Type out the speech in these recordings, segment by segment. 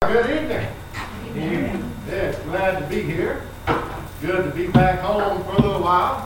Good evening. Yes, glad to be here. Good to be back home for a little while.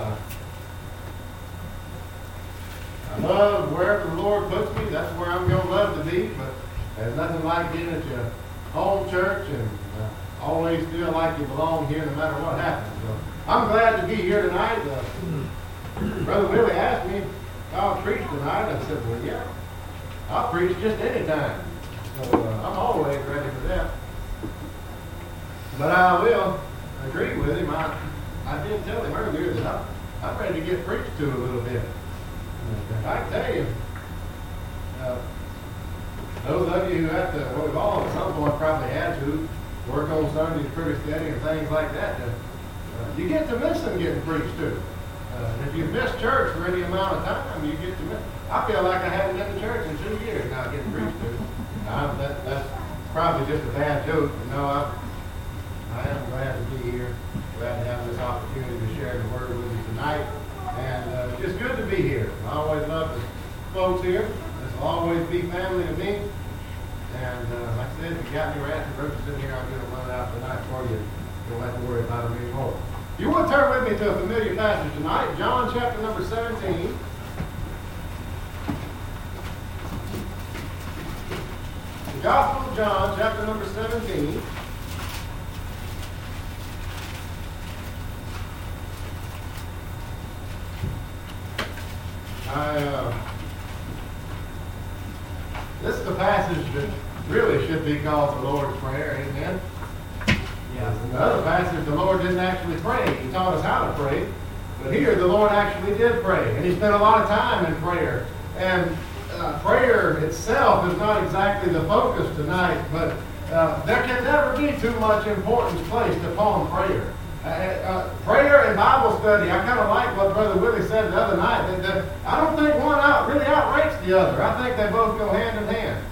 I love wherever the Lord puts me. That's where I'm going to love to be. But there's nothing like getting at your home church and always feel like you belong here no matter what happens. So I'm glad to be here tonight. Brother Willie asked me if I'll preach tonight. I said, well, yeah, I'll preach just any time. So I'm always ready for that. But I will agree with him. I did tell him earlier that I'm ready to get preached to a little bit. I can tell you, those of you who have to, well, we've all at some point probably had to work on Sundays pretty steady and things like that, you get to miss them getting preached to. If you've missed church for any amount of time, you get to miss. I feel like I haven't been to church in 2 years not getting preached to. That's probably just a bad joke. You know, I am glad to be here. Glad to have this opportunity to share the word with you tonight. And it's just good to be here. I always love the folks here. This will always be family to me. And like I said, if you got any rats and roaches in here, I'm going to run out tonight for you. You don't have to worry about them anymore. If you want to turn with me to a familiar passage tonight, John chapter number 17. The Gospel of John, chapter number 17. This is the passage that really should be called the Lord's Prayer, amen? Yes. In the other passage, the Lord didn't actually pray. He taught us how to pray. But here, the Lord actually did pray. And he spent a lot of time in prayer. And prayer itself is not exactly the focus tonight, but there can never be too much importance placed upon prayer. Prayer and Bible study, I kind of like what Brother Willie said the other night. That I don't think one really outranks the other. I think they both go hand in hand.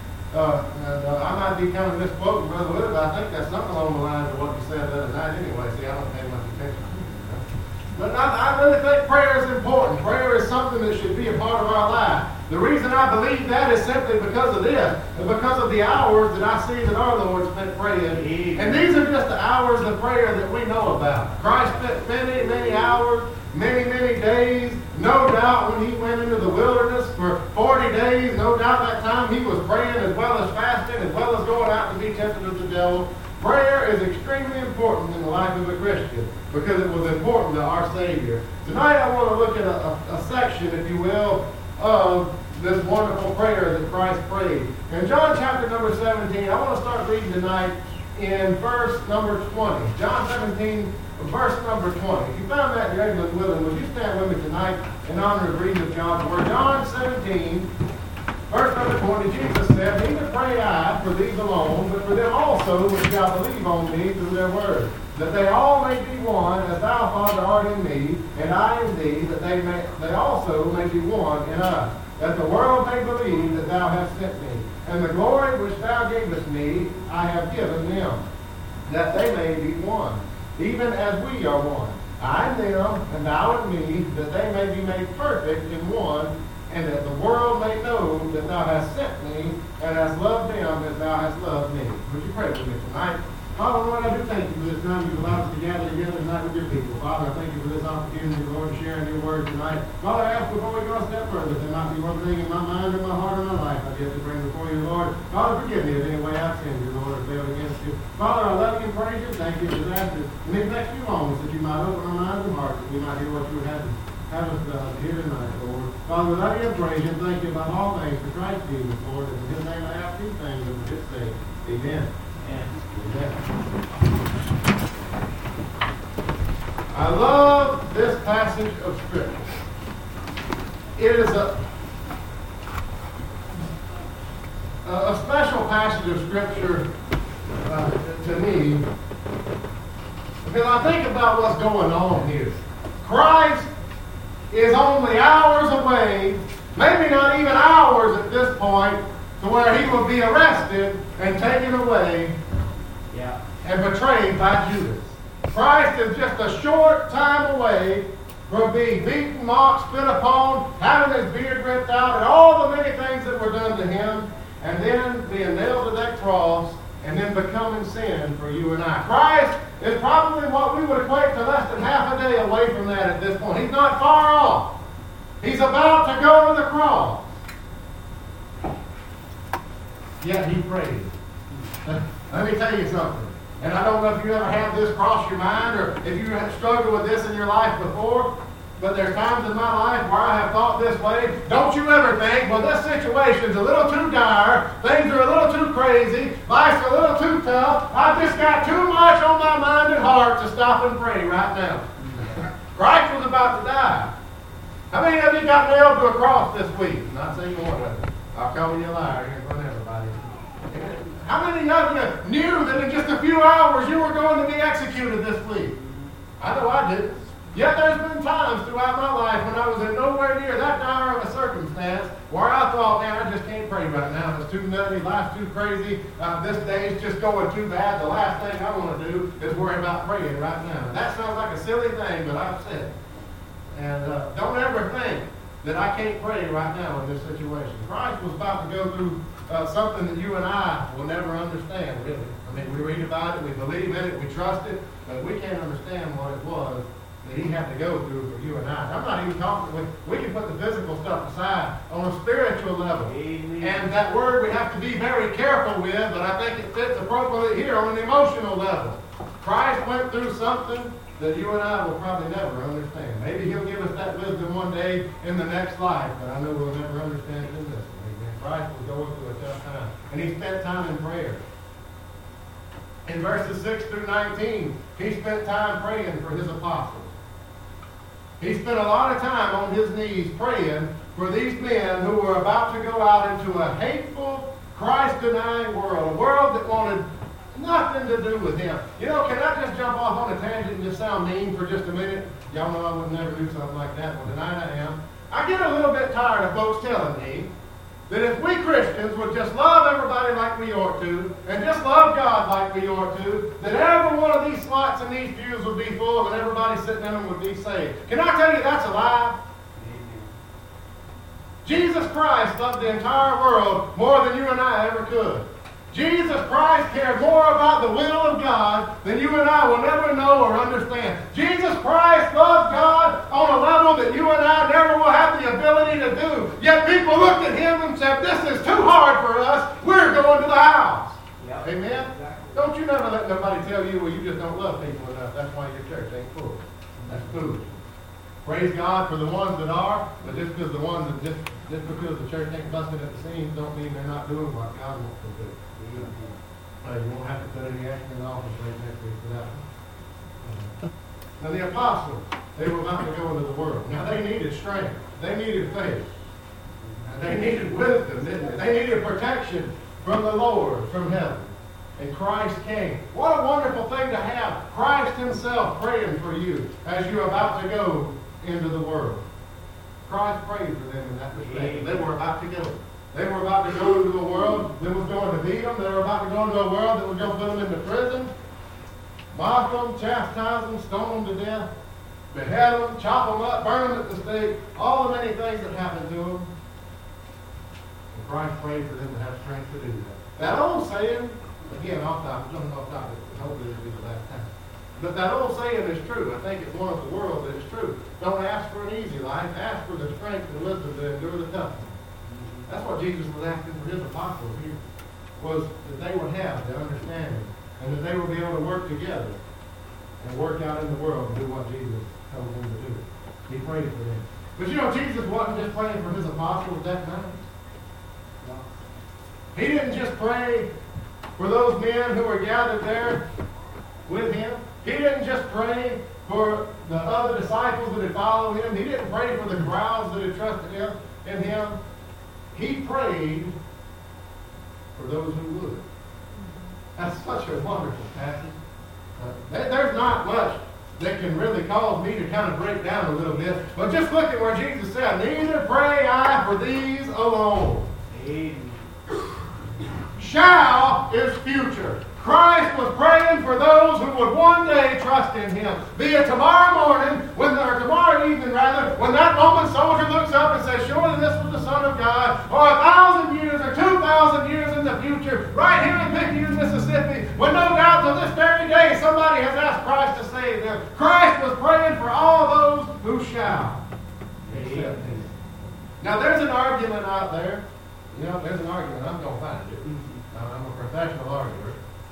I might be kind of misquoting Brother Willie, but I think that's something along the lines of what he said the other night anyway. See, I don't pay much attention to it. But I really think prayer is important. Prayer is something that should be a part of our life. The reason I believe that is simply because of this, and because of the hours that I see that our Lord spent praying. And these are just the hours of prayer that we know about. Christ spent many, many hours, many, many days. No doubt when he went into the wilderness for 40 days, no doubt that time he was praying as well as fasting, as well as going out to be tempted of the devil. Prayer is extremely important in the life of a Christian because it was important to our Savior. Tonight I want to look at a section, if you will, of this wonderful prayer that Christ prayed. In John chapter number 17, I want to start reading tonight in verse number 20. John 17, verse number 20. If you found that, you're able and willing, would you stand with me tonight in honor of reading of God's Word? John 17, verse number 20, Jesus said, neither pray I for these alone, but for them also which shall believe on me through their word, that they all may be one, as thou, Father, art in me, and I in thee, that they also may be one in us, that the world may believe that thou hast sent me. And the glory which thou gavest me, I have given them, that they may be one, even as we are one. I in them, and thou in me, that they may be made perfect in one, and that the world may know that thou hast sent me, and hast loved them as thou hast loved me. Would you pray with me tonight? Father, Lord, I do thank you for this time you've allowed us to gather together tonight with your people. Father, I thank you for this opportunity, Lord, to share in your word tonight. Father, I ask before we go a step further, that there might be one thing in my mind and my heart and my life I get to bring before you, Lord. Father, forgive me if any way I've sinned you, Lord, or failed against you. Father, I love you and praise you. Thank you for that. And these next few moments that you might open our minds and hearts, that we might hear what you would have us here tonight, Lord. Father, we love you and praise you and thank you about all things for Christ Jesus, Lord. And in his name I ask these things and just say, amen. Amen. I love this passage of Scripture. It is a special passage of Scripture to me because I think about what's going on here. Christ is only hours away, maybe not even hours at this point, to where he will be arrested and taken away and betrayed by Judas. Christ is just a short time away from being beaten, mocked, spit upon, having his beard ripped out, and all the many things that were done to him, and then being nailed to that cross and then becoming sin for you and I. Christ is probably what we would equate to less than half a day away from that at this point. He's not far off. He's about to go to the cross. Yet he prayed. Let me tell you something. And I don't know if you ever had this cross your mind or if you have struggled with this in your life before, but there's times in my life where I have thought this way. Don't you ever think, well, this situation's a little too dire, things are a little too crazy, life's a little too tough, I've just got too much on my mind and heart to stop and pray right now. Christ was about to die. How many of you got nailed to a cross this week? Not saying one of you. I'll call you a liar here in front of everybody. How many of you knew that in just a few hours you were going to be executed this week? I know I did. Yet there's been times throughout my life when I was in nowhere near that dire of a circumstance where I thought, man, I just can't pray right now. It's too nutty, life's too crazy, this day's just going too bad. The last thing I want to do is worry about praying right now. That sounds like a silly thing, but I've said it. And don't ever think that I can't pray right now in this situation. Christ was about to go through something that you and I will never understand, really. I mean, we read about it, we believe in it, we trust it, but we can't understand what it was that he had to go through for you and I. I'm not even talking, we can put the physical stuff aside on a spiritual level. Amen. And that word we have to be very careful with, but I think it fits appropriately here on an emotional level. Christ went through something that you and I will probably never understand. Maybe he'll give us that wisdom one day in the next life, but I know we'll never understand it in this one. Amen. Christ was going through a tough time, and he spent time in prayer. In verses 6 through 19, he spent time praying for his apostles. He spent a lot of time on his knees praying for these men who were about to go out into a hateful, Christ-denying world, a world that wanted nothing to do with him. You know, can I just jump off on a tangent and just sound mean for just a minute? Y'all know I would never do something like that. Well, tonight I am. I get a little bit tired of folks telling me that if we Christians would just love everybody like we ought to, and just love God like we ought to, that every one of these slots and these pews would be full and everybody sitting in them would be saved. Can I tell you that's a lie? Amen. Jesus Christ loved the entire world more than you and I ever could. Jesus Christ cared more about the will of God than you and I will never know or understand. Jesus Christ loved God on a level that you and I never will have the ability to do. Yet people looked at him and said, this is too hard for us. We're going to the house. Yep. Amen? Exactly. Don't you never let nobody tell you, well, you just don't love people enough. That's why your church ain't full. That's foolish. Praise God for the ones that are, but just because the ones that just because the church ain't busted at the seams don't mean they're not doing what God wants to do. You won't have to put any action in office right next week for that one. Now the apostles, they were about to go into the world. Now they needed strength. They needed faith. They needed wisdom, didn't they? They needed protection from the Lord, from heaven. And Christ came. What a wonderful thing to have Christ himself praying for you as you're about to go into the world. Christ prayed for them in that respect. They were about to go. They were about to go into a world that was going to beat them. They were about to go into a world that was going to put them into prison, mock them, chastise them, stone them to death, behead them, chop them up, burn them at the stake, all the many things that happened to them. And Christ prayed for them to have strength to do that. That old saying, again, off topic, jumping off topic, hopefully this will be the last time. But that old saying is true. I think it's one of the world that is true. Don't ask for an easy life. Ask for the strength and wisdom to endure the toughness. That's what Jesus was asking for his apostles here, was that they would have the understanding and that they would be able to work together and work out in the world and do what Jesus told them to do. He prayed for them. But you know, Jesus wasn't just praying for his apostles that night. No. He didn't just pray for those men who were gathered there with him. He didn't just pray for the other disciples that had followed him. He didn't pray for the crowds that had trusted him in him. He prayed for those who would. That's such a wonderful passage. There's not much that can really cause me to kind of break down a little bit. But just look at where Jesus said, neither pray I for these alone. Amen. Shall is future. Christ was praying for those who would one day trust in him. Be it tomorrow morning, or tomorrow evening rather, when that Roman soldier looks up and says, surely this was the Son of God, or 1,000 years, or 2,000 2,000 years in the future, right here in Picayune, Mississippi, when no doubt to this very day somebody has asked Christ to save them. Christ was praying for all those who shall accept him. Now there's an argument out there. You know, there's an argument. I'm going to find it. I'm a professional arguer.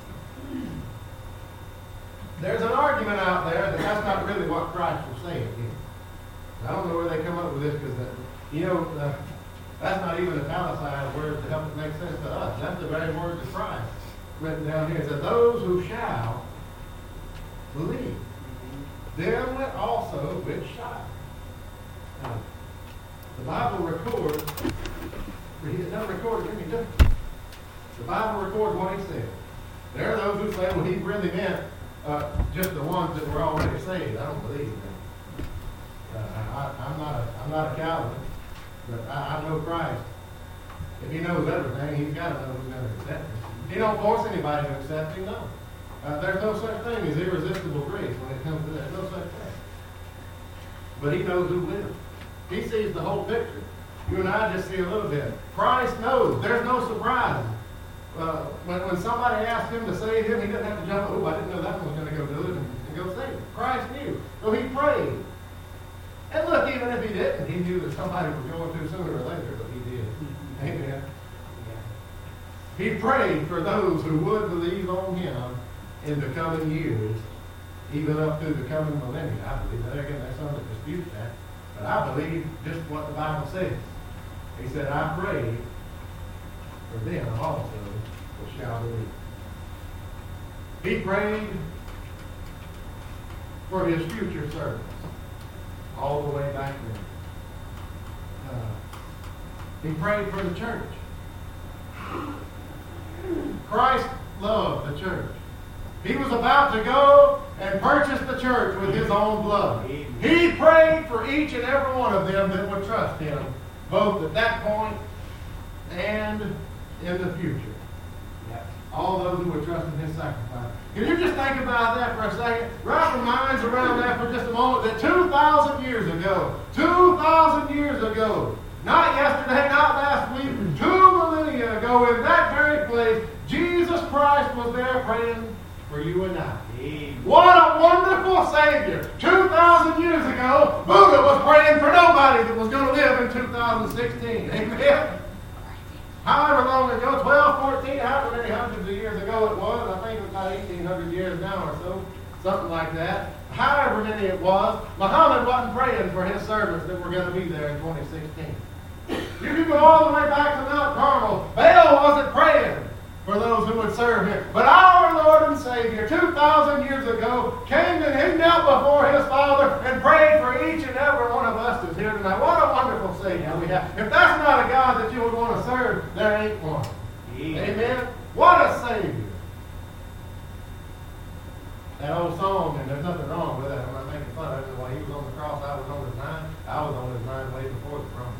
There's an argument out there that that's not really what Christ was saying here. I don't know where they come up with this because, that's not even italicized word to help it make sense to us. That's the very words of Christ written down here. It says, those who shall believe, them also which shall. Now, the Bible records, it doesn't record any different. The Bible records what he said. There are those who say, well, he really meant just the ones that were already saved. I don't believe that. I'm not a Calvinist, but I know Christ. If he knows everything, he's got to know who's going to accept him. He don't force anybody to accept him, no. There's no such thing as irresistible grace when it comes to that. No such thing. But he knows who will. He sees the whole picture. You and I just see a little bit. Christ knows. There's no surprise. When somebody asked him to save him, he didn't have to jump, oh, I didn't know that one was going to go do it and go save him. Christ knew. So he prayed. And look, even if he didn't, he knew that somebody was going to sooner or later, but he did. Amen. He prayed for those who would believe on him in the coming years, even up to the coming millennium. I believe that. Again, there's some that dispute that. But I believe just what the Bible says. He said, I pray for them also that shall believe. He prayed for his future servants all the way back then. He prayed for the church. Christ loved the church. He was about to go and purchase the church with his own blood. He prayed for each and every one of them that would trust him, both at that point and in the future. All those who would trust in his sacrifice. Can you just think about that for a second? Wrap your minds around that for just a moment. That 2,000 years ago, 2,000 years ago, not yesterday, not last week, 2 millennia ago, in that very place, Jesus Christ was there praying for you and I. What a wonderful Savior. 2,000 years ago, Buddha was praying for nobody that was going to live in 2016. Amen? However long ago, 12, 14, however many hundreds of years ago it was, I think it was about 1,800 years now or so, something like that. However many it was, Muhammad wasn't praying for his servants that were going to be there in 2016. You can go all the way back to Mount Carmel. Baal wasn't praying for those who would serve him. But our Lord and Savior, 2,000 years ago, came and he knelt before his Father and prayed for each and every one of us that's here tonight. What a wonderful Savior we have. If that's not a God that you would want to serve, there ain't one. Amen? What a Savior. That old song, and there's nothing wrong with it. I'm not making fun of it. While he was on the cross, I was on his mind. I was on his mind way before the cross.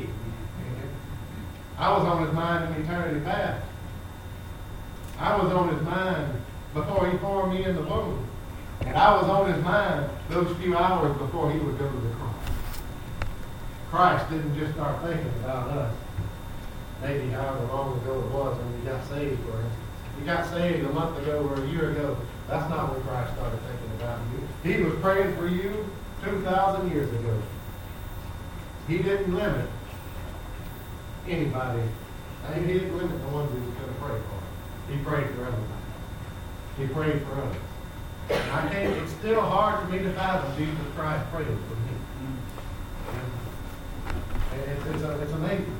I was on his mind in eternity past. I was on his mind before he formed me in the womb. And I was on his mind those few hours before he would go to the cross. Christ didn't just start thinking about us. Maybe however long ago it was when we got saved, for instance. We got saved a month ago or a year ago. That's not when Christ started thinking about you. He was praying for you 2,000 years ago. He didn't limit anybody. I mean, he didn't limit the ones he was going to pray for. He prayed for everybody. He prayed for us. And I can't, it's still hard for me to fathom Jesus Christ praying for me. It's amazing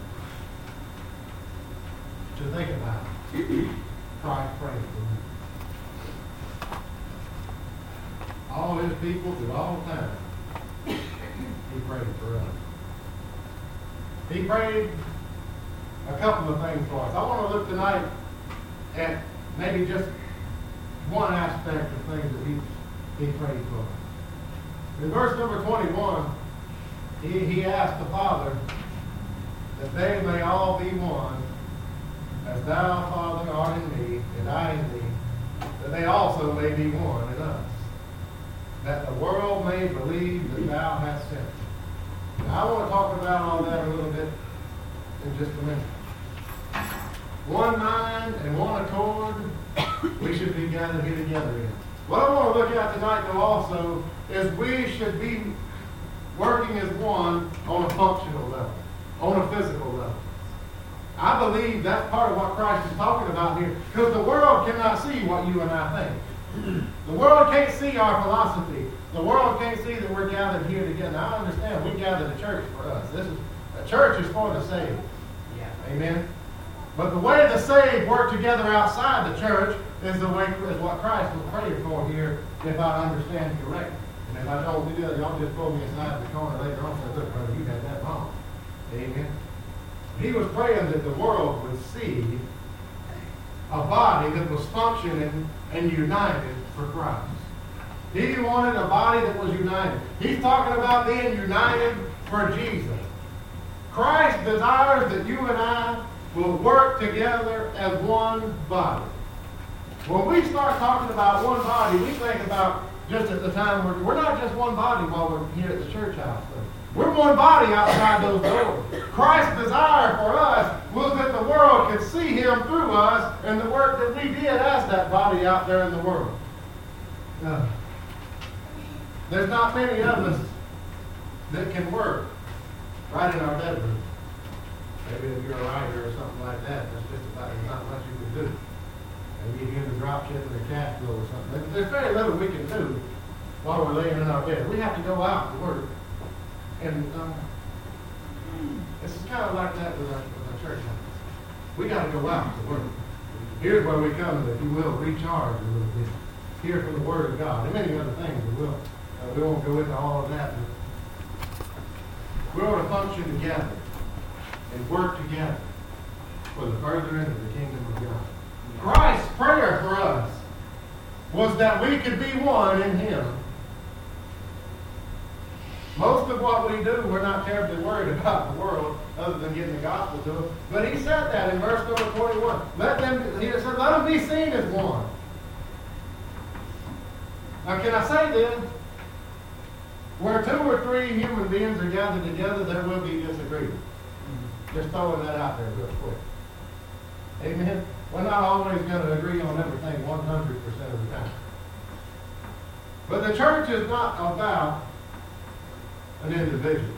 to think about Christ praying for me. All his people through all time, he prayed for us. He prayed a couple of things for us. I want to look tonight at maybe just one aspect of things that he prayed for. In verse number 21, he asked the Father that they may all be one, as thou, Father, art in me, and I in thee, that they also may be one in us, that the world may believe that thou hast sent me. Now, I want to talk about all that a little bit in just a minute. one mind and one accord, we should be gathered here together in. What I want to look at tonight, though, also, is we should be working as one on a functional level, on a physical level. I believe that's part of what Christ is talking about here, because the world cannot see what you and I think. The world can't see our philosophy. The world can't see that we're gathered here together. Now, I understand we gather the church for us. A church is for the saved. Yeah. Amen. But the way the saved work together outside the church is what Christ was praying for here, if I understand correctly. And if I don't do that, y'all just pull me aside in the corner later on and say, look, brother, you had that wrong. Amen. He was praying that the world would see a body that was functioning and united for Christ. He wanted a body that was united. He's talking about being united for Jesus. Christ desires that you and I will work together as one body. When we start talking about one body, we think about just at the time we're not just one body while we're here at the church house. We're one body outside those doors. Christ's desire for us was that the world could see him through us and the work that we did as that body out there in the world. There's not many of us that can work right in our bedroom. Maybe if you're a writer or something like that, that's just about, there's not much you can do. Maybe you get into drop shipping or cash flow or something. There's very little we can do while we're laying in our bed. We have to go out to work. And it's kind of like that with our church house. We got to go out to work. Here's where we come, if you will, recharge a little bit. Hear from the Word of God. And many other things we won't go into all of that. But we ought to function together and work together for the furtherance of the kingdom of God. Christ's prayer for us was that we could be one in him. Most of what we do, we're not terribly worried about the world other than getting the gospel to them. But he said that in verse number 21. He said, let them be seen as one. Now, can I say then, where 2 or 3 human beings are gathered together, there will be disagreement. Just throwing that out there real quick. Amen? We're not always going to agree on everything 100% of the time. But the church is not about an individual.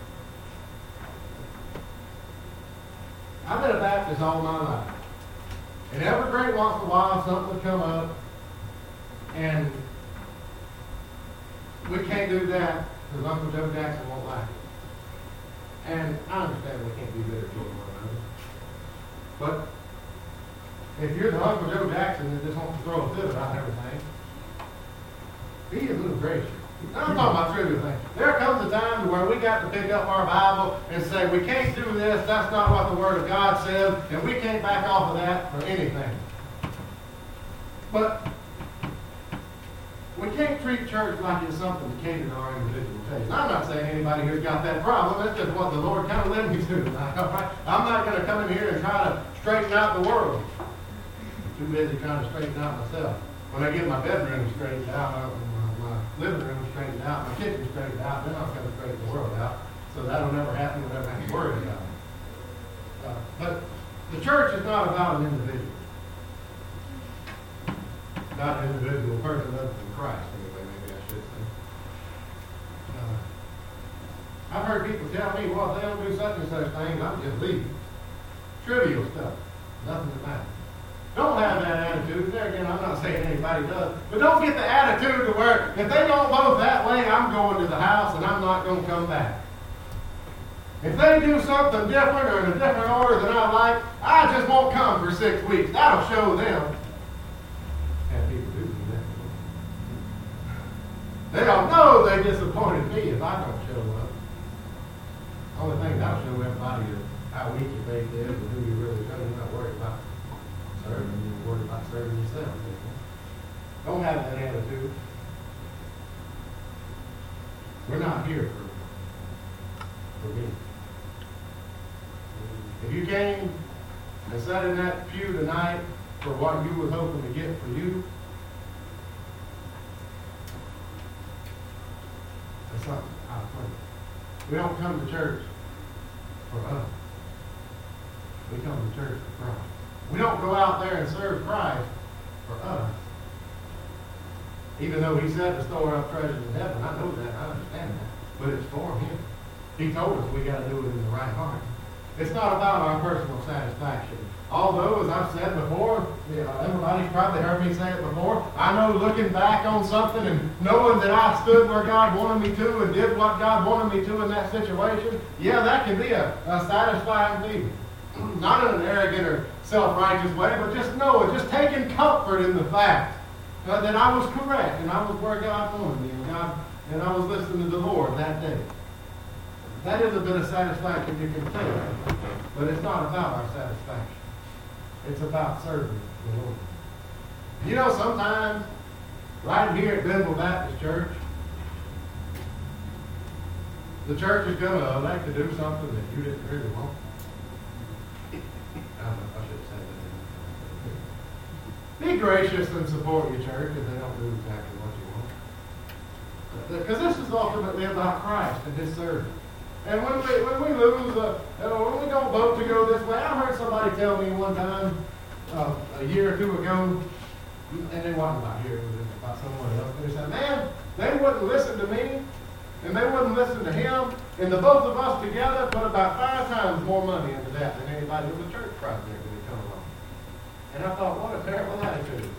I've been a Baptist all my life. And every great once in a while something would come up and we can't do that because Uncle Joe Jackson won't like it. And I understand we can't be bitter toward one another. But if you're the Uncle Joe Jackson that just wants to throw a fit about everything, be a little gracious. I'm talking about trivial things. There comes a time where we got to pick up our Bible and say, we can't do this, that's not what the Word of God says, and we can't back off of that for anything. But we can't treat church like it's something to cater to our individual taste. I'm not saying anybody here's got that problem. That's just what the Lord kind of led me to. I'm not going to come in here and try to straighten out the world. I'm too busy trying to straighten out myself. When I get my bedroom straightened out, my living room straightened out, my kitchen straightened out, then I'm going to straighten the world out. So that'll never happen. We'll never have to worry about it. But the church is not about an individual. Not an individual person other than Christ, anyway, maybe I should say. I've heard people tell me, well, if they don't do such and such things, I'm just leaving. Trivial stuff. Nothing to matter. Don't have that attitude. There again, I'm not saying anybody does. But don't get the attitude to where if they don't vote that way, I'm going to the house and I'm not going to come back. If they do something different or in a different order than I like, I just won't come for 6 weeks. That'll show them. And people do that. They don't know they disappointed me if I don't show up. The only thing that'll show everybody is how weak your faith is and who you really are. You're not worried about serving. You're worried about serving yourself. Don't have that attitude. We're not here for me. If you came and sat in that pew tonight for what you was hoping to get for you, that's something out of place. We don't come to church for us. We come to church for Christ. We don't go out there and serve Christ for us. Even though he said to store up treasures in heaven, I know that, I understand that, but it's for him. He told us we got to do it in the right heart. It's not about our personal satisfaction. Although, as I've said before, everybody's probably heard me say it before, I know looking back on something and knowing that I stood where God wanted me to and did what God wanted me to in that situation, yeah, that can be a satisfying feeling. Not in an arrogant or self-righteous way, but just taking comfort in the fact that I was correct and I was where God wanted me and I was listening to the Lord that day. That is a bit of satisfaction you can take, but it's not about our satisfaction. It's about serving the Lord. You know, sometimes, right here at Benville Baptist Church, the church is going to elect to do something that you didn't really want. I don't know if I should say that. Be gracious and support your church if they don't do exactly what you want. Because this is ultimately about Christ and His service. And when we lose, when we don't vote to go this way, I heard somebody tell me one time, a year or two ago, and it wasn't about here, it was about someone else, they said, man, they wouldn't listen to me, and they wouldn't listen to him, and the both of us together put about 5 times more money into that than anybody with a church project that had come along. And I thought, what a terrible attitude.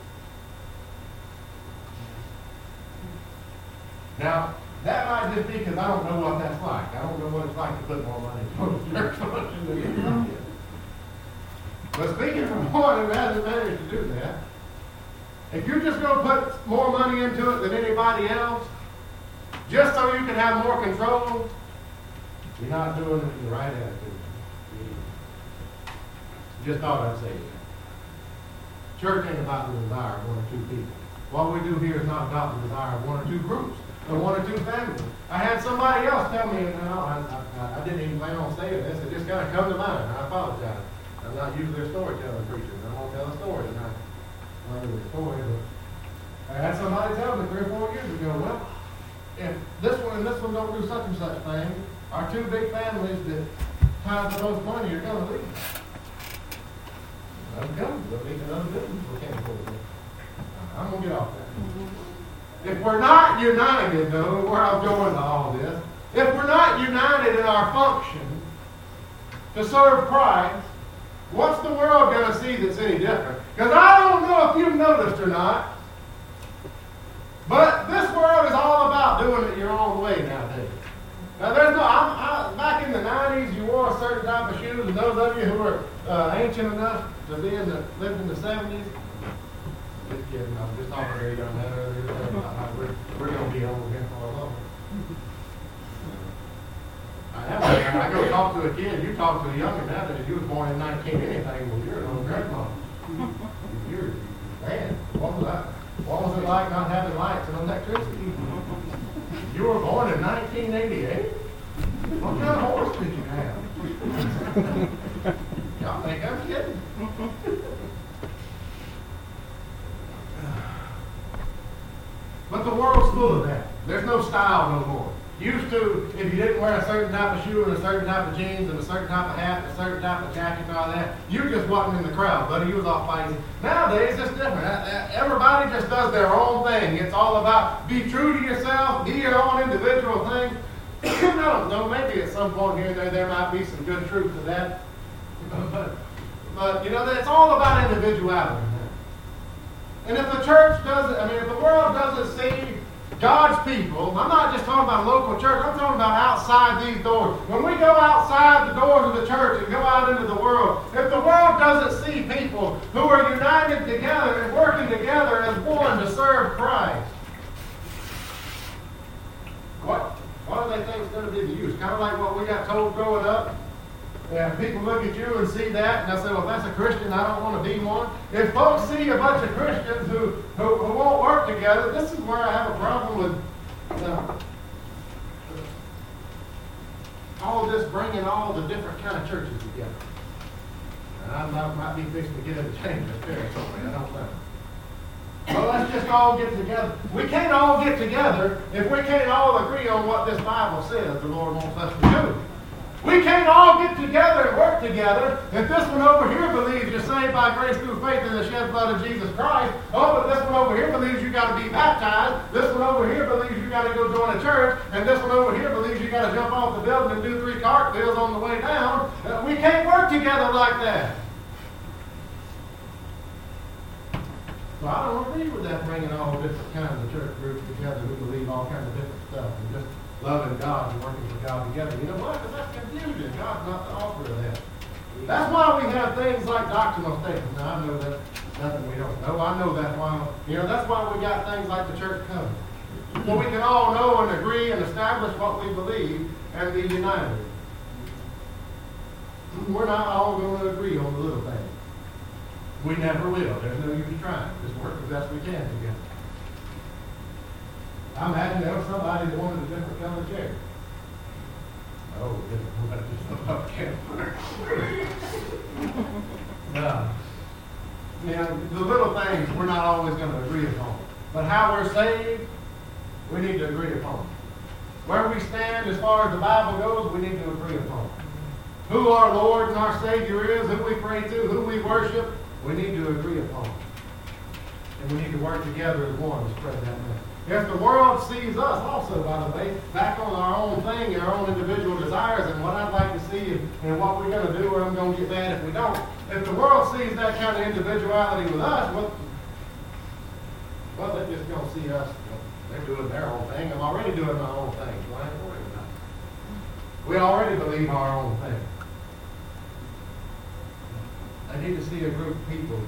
Now, that might just be because I don't know what that's like. I don't know what it's like to put more money towards church function than anybody else. But speaking from one who hasn't managed to do that, if you're just going to put more money into it than anybody else, just so you can have more control, you're not doing it in the right attitude. Just thought I'd say that. Church ain't about the desire of 1 or 2 people. What we do here is not about the desire of 1 or 2 groups. Or 1 or 2 families. I had somebody else tell me, and I didn't even plan on saying this, it just kind of come to mind, and I apologize. I'm not usually a storytelling preacher, and I won't tell a story tonight. Not really a story, but I had somebody tell me 3 or 4 years ago, well, if this one and this one don't do such and such thing, our 2 big families that tied the most money are going to leave. I'm coming, we'll leave another business we can't afford it. I'm going to get off that. If we're not united, though, where I'm going to all this, if we're not united in our function to serve Christ, what's the world going to see that's any different? Because I don't know if you've noticed or not, but this world is all about doing it your own way nowadays. Now, there's no, back in the 90s, you wore a certain type of shoes, and those of you who are ancient enough to lived in the 70s, just kidding, I'm just talking to a young man earlier today about how we're going to be over here for a long time. I go talk to a kid, you talk to a younger now that you was born in 19 anything, well, you're an old grandma. Man, what was it like not having lights and electricity? You were born in 1988? What kind of horse did you have? Y'all think I'm kidding? But the world's full of that. There's no style no more. Used to, if you didn't wear a certain type of shoe and a certain type of jeans and a certain type of hat and a certain type of jacket and all that, you just wasn't in the crowd, buddy. You was off fighting. Nowadays, it's different. Everybody just does their own thing. It's all about be true to yourself, be your own individual thing. No, maybe at some point here and there might be some good truth to that. But you know, it's all about individuality. And if the church doesn't, if the world doesn't see God's people, I'm not just talking about local church, I'm talking about outside these doors. When we go outside the doors of the church and go out into the world, if the world doesn't see people who are united together and working together as one to serve Christ, what do they think is going to be the use? Kind of like what we got told growing up. Yeah, people look at you and see that, and they'll say, well, if that's a Christian, I don't want to be one. If folks see a bunch of Christians who won't work together, this is where I have a problem with all this bringing all the different kind of churches together. And I might be fixing to get into change of territory, I don't know. Well, let's just all get together. We can't all get together if we can't all agree on what this Bible says the Lord wants us to do. We can't all get together and work together. If this one over here believes you're saved by grace through faith in the shed blood of Jesus Christ, oh, but this one over here believes you got to be baptized. This one over here believes you got to go join a church, and this one over here believes you got to jump off the building and do 3 cartwheels on the way down. We can't work together like that. So I don't agree with that, bringing all different kinds of church groups together who believe all kinds of different stuff and just loving God and working for God together. You know why? Because that's confusion. God's not the author of that. That's why we have things like doctrinal statements. Now, I know that's nothing we don't know. I know that's why, that's why we got things like the church covenant. So we can all know and agree and establish what we believe and be united. We're not all going to agree on the little things. We never will. There's no use trying. Just work as best we can together. I imagine there was somebody that wanted a different color chair. Oh, the little things we're not always going to agree upon. But how we're saved, we need to agree upon. Where we stand as far as the Bible goes, we need to agree upon. Who our Lord and our Savior is, who we pray to, who we worship, we need to agree upon. And we need to work together as one to spread that message. If the world sees us also, by the way, back on our own thing and our own individual desires and what I'd like to see and what we're going to do or I'm going to get mad if we don't. If the world sees that kind of individuality with us, well, they're just going to see us. They're doing their own thing. I'm already doing my own thing. So I ain't worried about it. We already believe our own thing. I need to see a group of people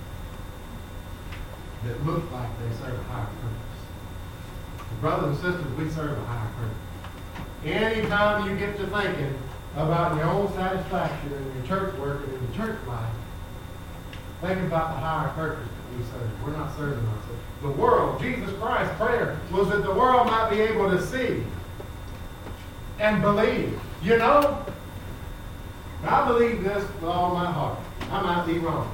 that look like they serve a higher purpose. Brothers and sisters, we serve a higher purpose. Anytime you get to thinking about your own satisfaction and your church work and your church life, think about the higher purpose that we serve. We're not serving ourselves. The world, Jesus Christ's prayer was that the world might be able to see and believe. You know, I believe this with all my heart. I might be wrong.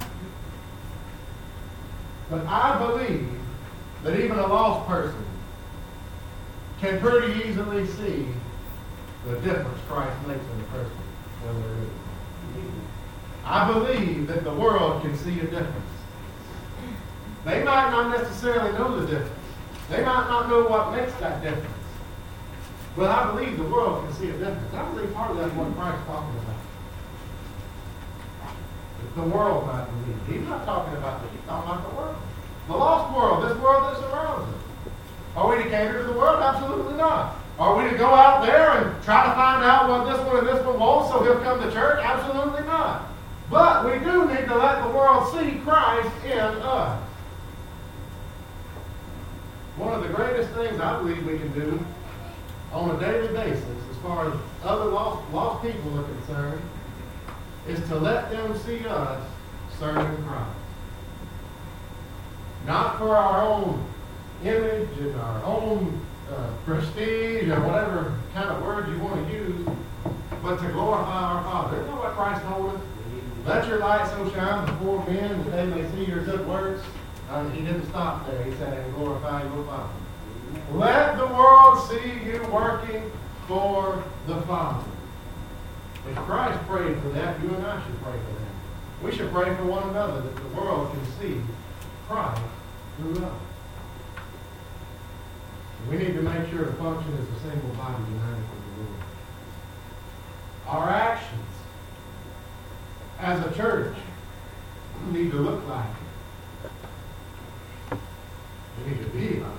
But I believe that even a lost person can pretty easily see the difference Christ makes in a person when they're in it. I believe that the world can see a difference. They might not necessarily know the difference. They might not know what makes that difference. But I believe the world can see a difference. I believe part of that's what Christ's talking about. The world might believe. He's not talking about this. He's talking about the world. The lost world, this world that surrounds us. Are we to cater to the world? Absolutely not. Are we to go out there and try to find out what this one and this one wants so he'll come to church? Absolutely not. But we do need to let the world see Christ in us. One of the greatest things I believe we can do on a daily basis, as far as other lost people are concerned, is to let them see us serving Christ. Not for our own image and our own prestige or whatever kind of words you want to use, but to glorify our Father. Isn't that what Christ told us? Let your light so shine before men that they may see your good works. He didn't stop there. He said, and glorify your Father. Let the world see you working for the Father. If Christ prayed for that, you and I should pray for that. We should pray for one another that the world can see Christ through us. We need to make sure the function is a single body united with the Lord. Our actions as a church need to look like it. They need to be like it.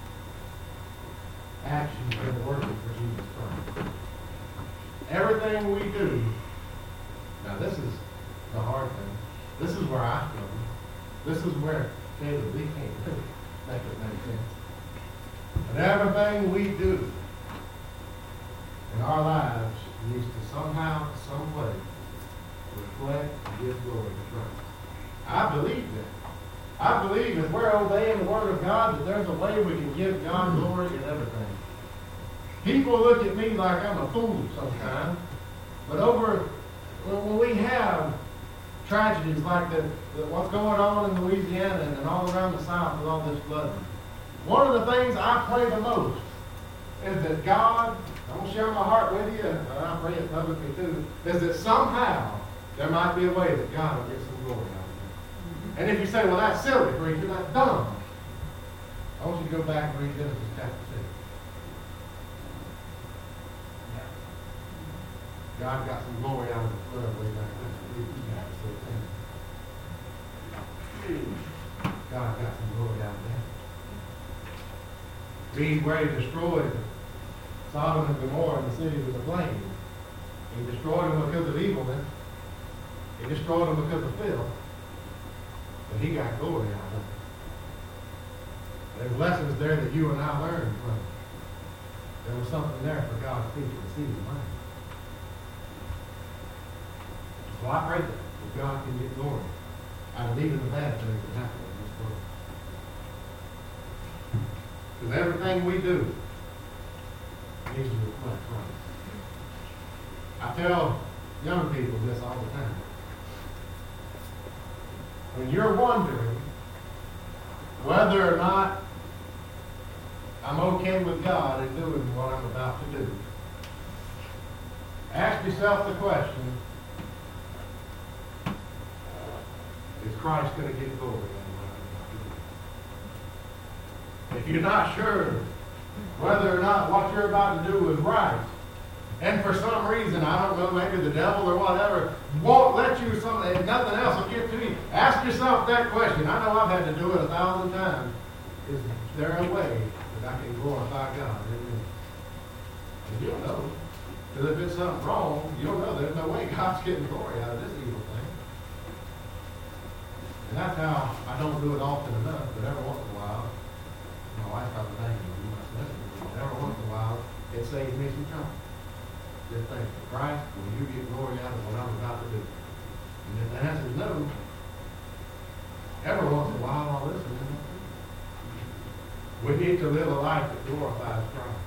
Actions that are working for Jesus Christ. Everything we do, now this is the hard thing. This is where I struggle. This is where, David, we can't really make it make sense. But everything we do in our lives needs to somehow, some way, reflect and give glory to Christ. I believe that. I believe if we're obeying the Word of God, that there's a way we can give God glory in everything. People look at me like I'm a fool sometimes, but when we have tragedies like what's going on in Louisiana and all around the South with all this flooding, one of the things I pray the most is that God, I'm going to share my heart with you, and I pray it publicly too, is that somehow there might be a way that God will get some glory out of it. And if you say, well, that's silly, preacher, that's dumb, I want you to go back and read Genesis chapter 6. God got some glory out of the flood way back then. God got some glory out of that. Read where he destroyed Sodom and Gomorrah and the city with the flames. He destroyed them because of evilness. He destroyed them because of filth. But he got glory out of it. There's lessons there that you and I learned from. There was something there for God's people to see and learn. So I pray that God can get glory out of even the bad things that happen in this world. Because everything we do needs to reflect Christ. I tell young people this all the time. When you're wondering whether or not I'm okay with God in doing what I'm about to do, ask yourself the question, is Christ going to get glory out of what I'm about to do? If you're not sure whether or not what you're about to do is right, and for some reason, I don't know, maybe the devil or whatever, won't let you, and nothing else will get to you, ask yourself that question. I know I've had to do it 1,000 times. Is there a way that I can glorify God? And you'll know. Because if it's something wrong, you'll know there's no way God's getting glory out of this evil thing. And that's how I don't do it often enough, but every once in a while, my wife got the thing, every once in a while, it saves me some trouble. Just think, Christ, will you get glory out of what I'm about to do? And if the answer is no, every once in a while I'll listen. We need to live a life that glorifies Christ.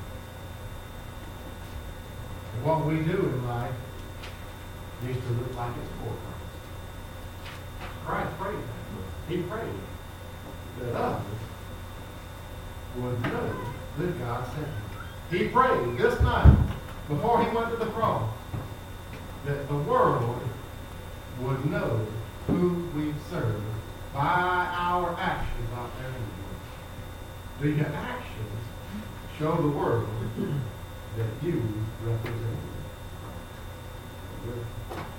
And what we do in life needs to look like it's for Christ. Christ prayed that. He prayed that others would know that God sent him. He prayed this night, before he went to the cross, that the world would know who we serve by our actions out there in the world. Do your actions show the world that you represent Christ?